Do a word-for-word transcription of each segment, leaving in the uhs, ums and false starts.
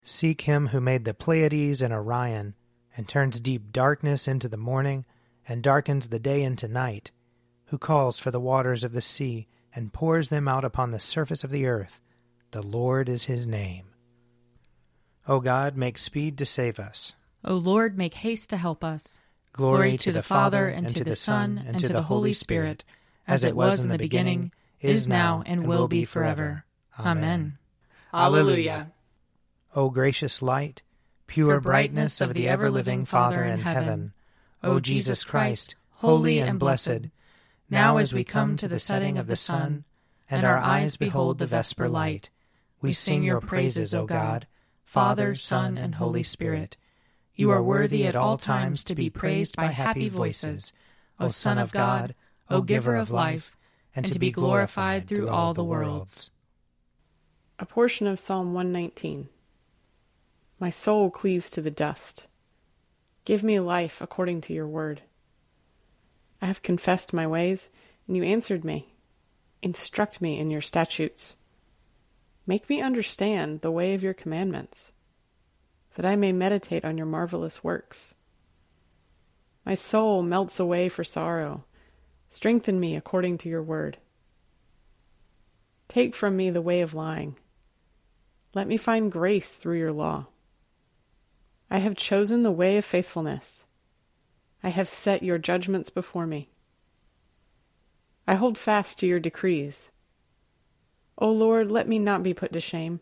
Seek him who made the Pleiades and Orion, and turns deep darkness into the morning, and darkens the day into night, who calls for the waters of the sea, and pours them out upon the surface of the earth. The Lord is his name. O God, make speed to save us. O Lord, make haste to help us. Glory, Glory to, to the Father, and to the Son, and to the Holy Spirit, as it was in the beginning, is now, and will be forever. Amen. Alleluia. O gracious light, pure brightness of the ever-living Father in heaven, O Jesus Christ, holy and blessed, now as we come to the setting of the sun, and our eyes behold the vesper light, we sing your praises, O God, Father, Son, and Holy Spirit. You are worthy at all times to be praised by happy voices, O Son of God, O Giver of life, and to be glorified through all the worlds. A portion of Psalm one nineteen. My soul cleaves to the dust. Give me life according to your word. I have confessed my ways, and you answered me. Instruct me in your statutes. Make me understand the way of your commandments, that I may meditate on your marvelous works. My soul melts away for sorrow. Strengthen me according to your word. Take from me the way of lying. Let me find grace through your law. I have chosen the way of faithfulness. I have set your judgments before me. I hold fast to your decrees. O Lord, let me not be put to shame.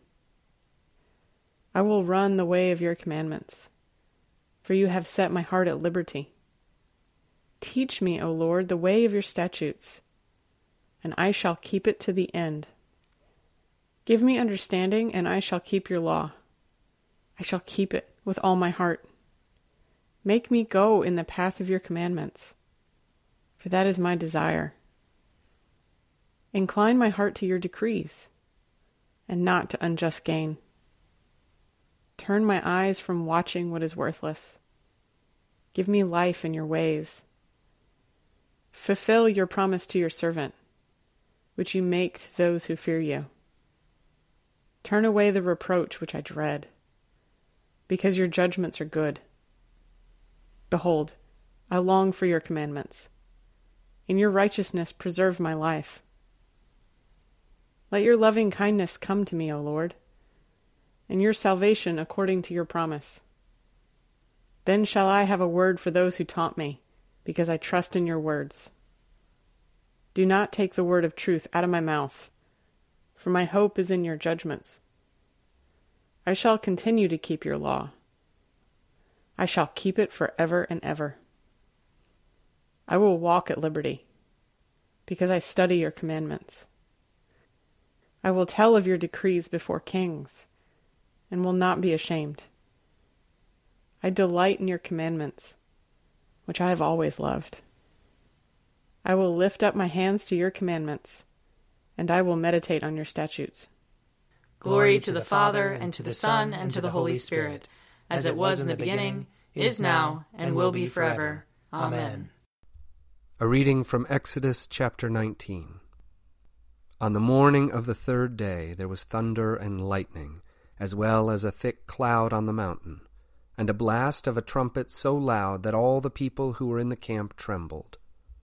I will run the way of your commandments, for you have set my heart at liberty. Teach me, O Lord, the way of your statutes, and I shall keep it to the end. Give me understanding, and I shall keep your law. I shall keep it with all my heart. Make me go in the path of your commandments, for that is my desire. Incline my heart to your decrees, and not to unjust gain. Turn my eyes from watching what is worthless. Give me life in your ways. Fulfill your promise to your servant, which you make to those who fear you. Turn away the reproach which I dread, because your judgments are good. Behold, I long for your commandments. In your righteousness preserve my life. Let your loving kindness come to me, O Lord, and your salvation according to your promise. Then shall I have a word for those who taunt me, because I trust in your words. Do not take the word of truth out of my mouth, for my hope is in your judgments. I shall continue to keep your law. I shall keep it forever and ever. I will walk at liberty, because I study your commandments. I will tell of your decrees before kings, and will not be ashamed. I delight in your commandments, which I have always loved. I will lift up my hands to your commandments, and I will meditate on your statutes. Glory to the Father, and to the Son, and to the Holy Spirit, as it was in the beginning, is now, and will be forever. Amen. A reading from Exodus chapter nineteen. On the morning of the third day there was thunder and lightning, as well as a thick cloud on the mountain, and a blast of a trumpet so loud that all the people who were in the camp trembled.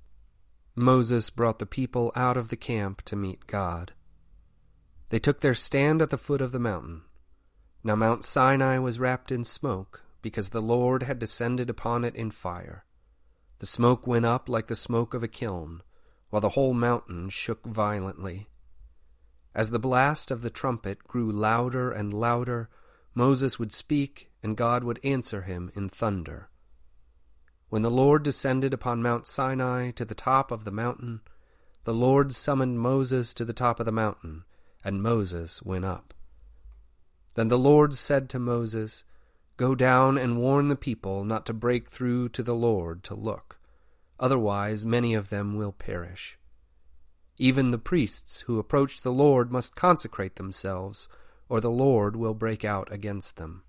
Moses brought the people out of the camp to meet God. They took their stand at the foot of the mountain. Now Mount Sinai was wrapped in smoke, because the Lord had descended upon it in fire. The smoke went up like the smoke of a kiln, while the whole mountain shook violently. As the blast of the trumpet grew louder and louder, Moses would speak, and God would answer him in thunder. When the Lord descended upon Mount Sinai to the top of the mountain, the Lord summoned Moses to the top of the mountain, and Moses went up. Then the Lord said to Moses, "Go down and warn the people not to break through to the Lord to look. Otherwise many of them will perish. Even the priests who approach the Lord must consecrate themselves, or the Lord will break out against them."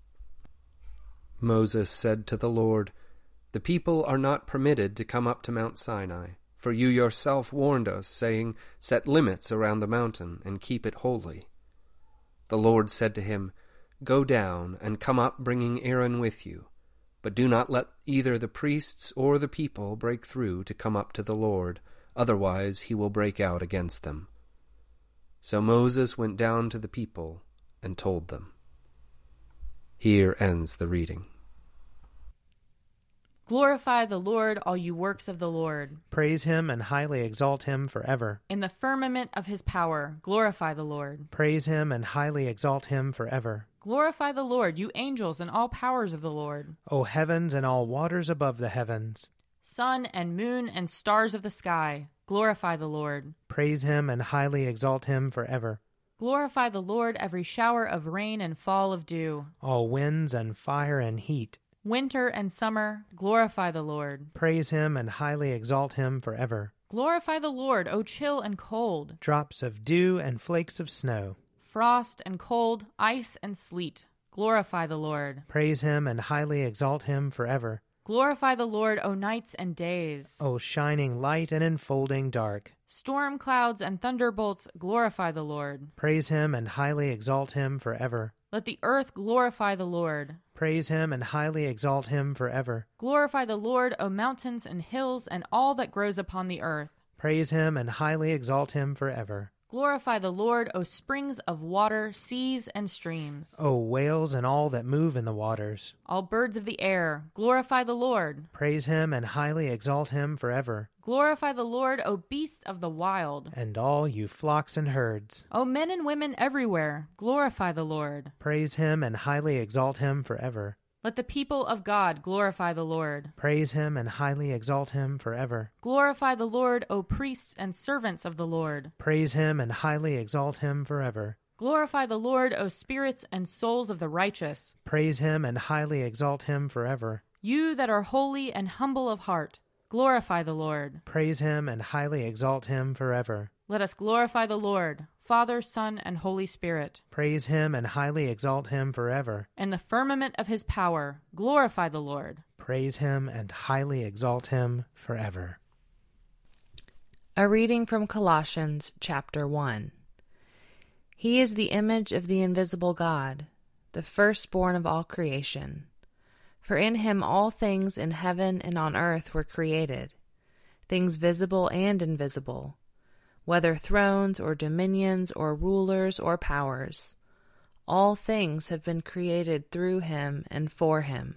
Moses said to the Lord, "The people are not permitted to come up to Mount Sinai, for you yourself warned us, saying, 'Set limits around the mountain and keep it holy.'" The Lord said to him, Go down, and come up bringing Aaron with you. But do not let either the priests or the people break through to come up to the Lord, otherwise he will break out against them." So Moses went down to the people and told them. Here ends the reading. Glorify the Lord, all you works of the Lord. Praise him and highly exalt him forever. In the firmament of his power, glorify the Lord. Praise him and highly exalt him forever. Glorify the Lord, you angels and all powers of the Lord. O heavens and all waters above the heavens. Sun and moon and stars of the sky, glorify the Lord. Praise him and highly exalt him forever. Glorify the Lord, every shower of rain and fall of dew. All winds and fire and heat. Winter and summer, glorify the Lord. Praise him and highly exalt him forever. Glorify the Lord, O chill and cold. Drops of dew and flakes of snow. Frost and cold, ice and sleet, glorify the Lord. Praise him and highly exalt him forever. Glorify the Lord, O nights and days. O shining light and enfolding dark. Storm clouds and thunderbolts, glorify the Lord. Praise him and highly exalt him forever. Let the earth glorify the Lord. Praise him and highly exalt him forever. Glorify the Lord, O mountains and hills, and all that grows upon the earth. Praise him and highly exalt him forever. Glorify the Lord, O springs of water, seas and streams. O whales and all that move in the waters. All birds of the air, glorify the Lord. Praise him and highly exalt him forever. Glorify the Lord, O beasts of the wild. And all you flocks and herds. O men and women everywhere, glorify the Lord. Praise him and highly exalt him forever. Let the people of God glorify the Lord. Praise him and highly exalt him forever. Glorify the Lord, O priests and servants of the Lord. Praise him and highly exalt him forever. Glorify the Lord, O spirits and souls of the righteous. Praise him and highly exalt him forever. You that are holy and humble of heart, glorify the Lord. Praise him and highly exalt him forever. Let us glorify the Lord, Father, Son, and Holy Spirit. Praise him and highly exalt him forever. In the firmament of his power, glorify the Lord. Praise him and highly exalt him forever. A reading from Colossians chapter one. He is the image of the invisible God, the firstborn of all creation. For in him all things in heaven and on earth were created, things visible and invisible, whether thrones or dominions or rulers or powers. All things have been created through him and for him.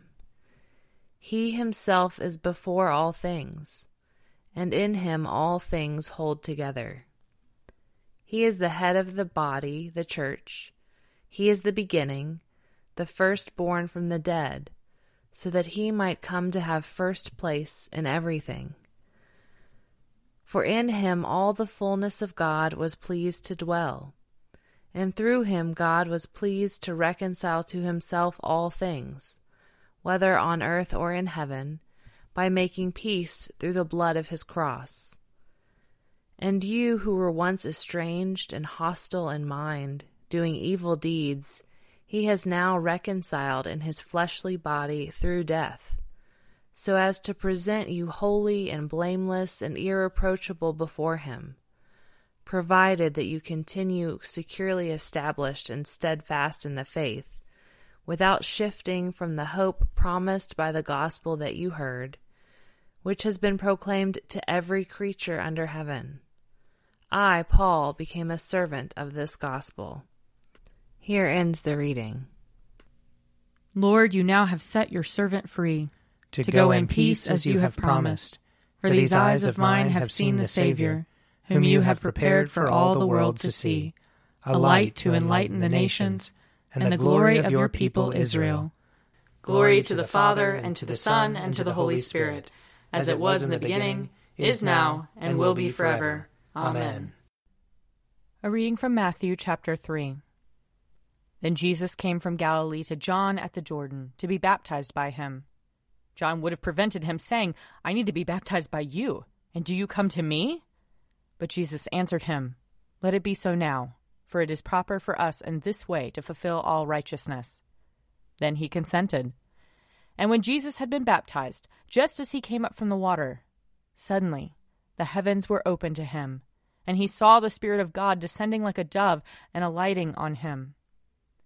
He himself is before all things, and in him all things hold together. He is the head of the body, the church. He is the beginning, the firstborn from the dead, so that he might come to have first place in everything. For in him all the fullness of God was pleased to dwell, and through him God was pleased to reconcile to himself all things, whether on earth or in heaven, by making peace through the blood of his cross. And you who were once estranged and hostile in mind, doing evil deeds, he has now reconciled in his fleshly body through death, so as to present you holy and blameless and irreproachable before him, provided that you continue securely established and steadfast in the faith, without shifting from the hope promised by the gospel that you heard, which has been proclaimed to every creature under heaven. I, Paul, became a servant of this gospel. Here ends the reading. Lord, you now have set your servant free, To, to go in peace as you have promised. For these eyes of mine have seen the Savior, whom you have prepared for all the world to see, a light to enlighten the nations, and the glory of your people Israel. Glory to the Father, and to the Son, and to the Holy Spirit, as it was in the beginning, is now, and will be forever. Amen. A reading from Matthew chapter three. Then Jesus came from Galilee to John at the Jordan to be baptized by him. John would have prevented him, saying, I need to be baptized by you, and do you come to me? But Jesus answered him, Let it be so now, for it is proper for us in this way to fulfill all righteousness. Then he consented. And when Jesus had been baptized, just as he came up from the water, suddenly the heavens were opened to him, and he saw the Spirit of God descending like a dove and alighting on him.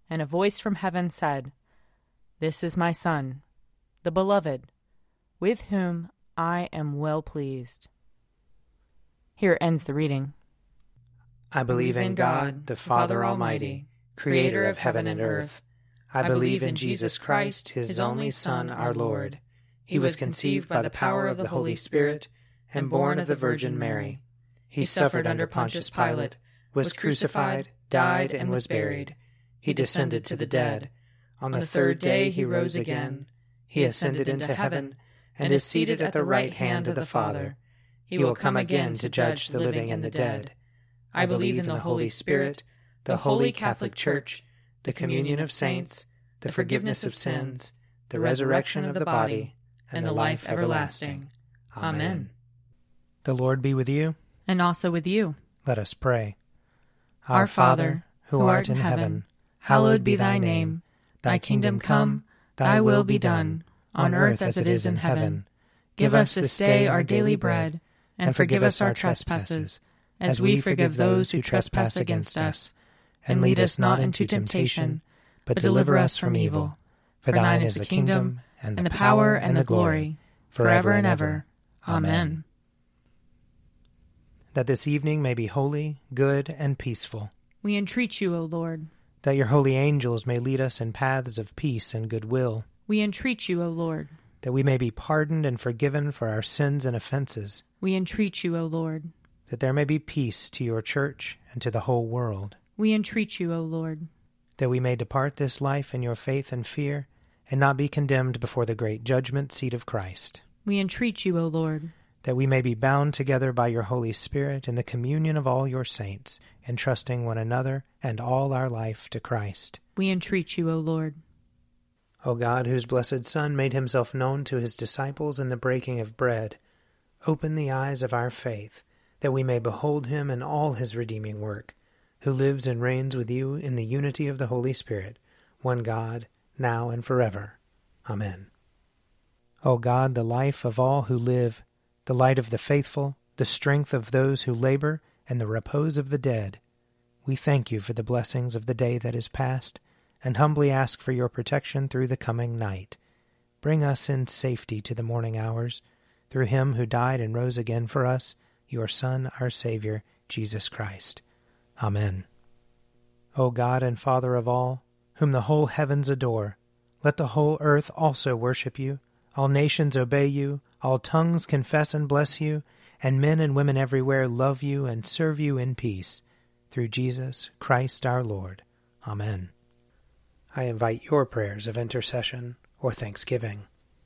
and a voice from heaven said, "This is my Son, the Beloved, with whom I am well pleased." Here ends the reading. I believe in God, the Father Almighty, creator of heaven and earth. I believe in Jesus Christ, his only Son, our Lord. He was conceived by the power of the Holy Spirit and born of the Virgin Mary. He suffered under Pontius Pilate, was crucified, died, and was buried. He descended to the dead. On the third day he rose again. He ascended into heaven and is seated at the right hand of the Father. He will come again to judge the living and the dead. I believe in the Holy Spirit, the Holy Catholic Church, the communion of saints, the forgiveness of sins, the resurrection of the body, and the life everlasting. Amen. The Lord be with you. And also with you. Let us pray. Our Father, who art in heaven, hallowed be thy name. Thy kingdom come, thy will be done, on earth as it is in heaven. Give us this day our daily bread, and forgive us our trespasses, as we forgive those who trespass against us. And lead us not into temptation, but deliver us from evil. For thine is the kingdom, and the power, and the glory, forever and ever. Amen. That this evening may be holy, good, and peaceful. We entreat you, O Lord. That your holy angels may lead us in paths of peace and goodwill. We entreat you, O Lord. That we may be pardoned and forgiven for our sins and offenses. We entreat you, O Lord. That there may be peace to your church and to the whole world. We entreat you, O Lord. That we may depart this life in your faith and fear, and not be condemned before the great judgment seat of Christ. We entreat you, O Lord. That we may be bound together by your Holy Spirit in the communion of all your saints, entrusting one another and all our life to Christ. We entreat you, O Lord. O God, whose blessed Son made himself known to his disciples in the breaking of bread, open the eyes of our faith, that we may behold him in all his redeeming work, who lives and reigns with you in the unity of the Holy Spirit, one God, now and forever. Amen. O God, the life of all who live, the light of the faithful, the strength of those who labor, and the repose of the dead, we thank you for the blessings of the day that is past, and humbly ask for your protection through the coming night. Bring us in safety to the morning hours, through him who died and rose again for us, your Son, our Savior, Jesus Christ. Amen. O God and Father of all, whom the whole heavens adore, let the whole earth also worship you, all nations obey you, all tongues confess and bless you, and men and women everywhere love you and serve you in peace. Through Jesus Christ our Lord. Amen. I invite your prayers of intercession or thanksgiving.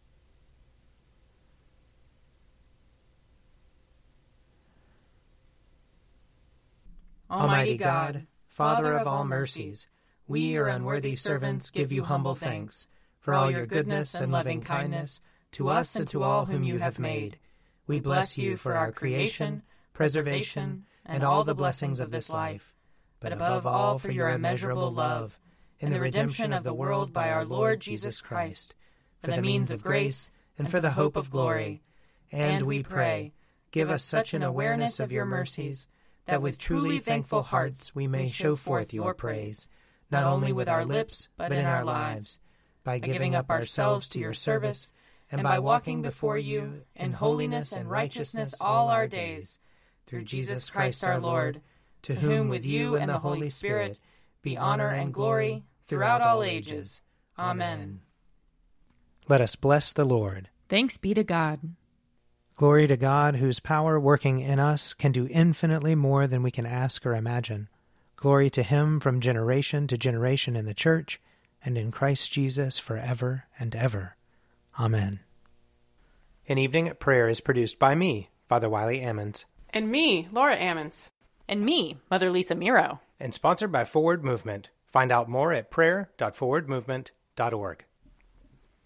Almighty God, Father of all mercies, we, your unworthy servants, give you humble thanks for all your goodness and loving kindness to us and to all whom you have made. We bless you for our creation, preservation, and all the blessings of this life, but above all for your immeasurable love in the redemption of the world by our Lord Jesus Christ, for the means of grace and for the hope of glory. And we pray, give us such an awareness of your mercies that with truly thankful hearts we may show forth your praise, not only with our lips, but in our lives, by giving up ourselves to your service, and by walking before you in holiness and righteousness all our days, through Jesus Christ our Lord, to whom with you and the Holy Spirit be honor and glory throughout all ages. Amen. Let us bless the Lord. Thanks be to God. Glory to God, whose power working in us can do infinitely more than we can ask or imagine. Glory to him from generation to generation in the Church, and in Christ Jesus forever and ever. Amen. An Evening at Prayer is produced by me, Father Wiley Ammons. And me, Laura Ammons. And me, Mother Lisa Miro. And sponsored by Forward Movement. Find out more at prayer dot forward movement dot org.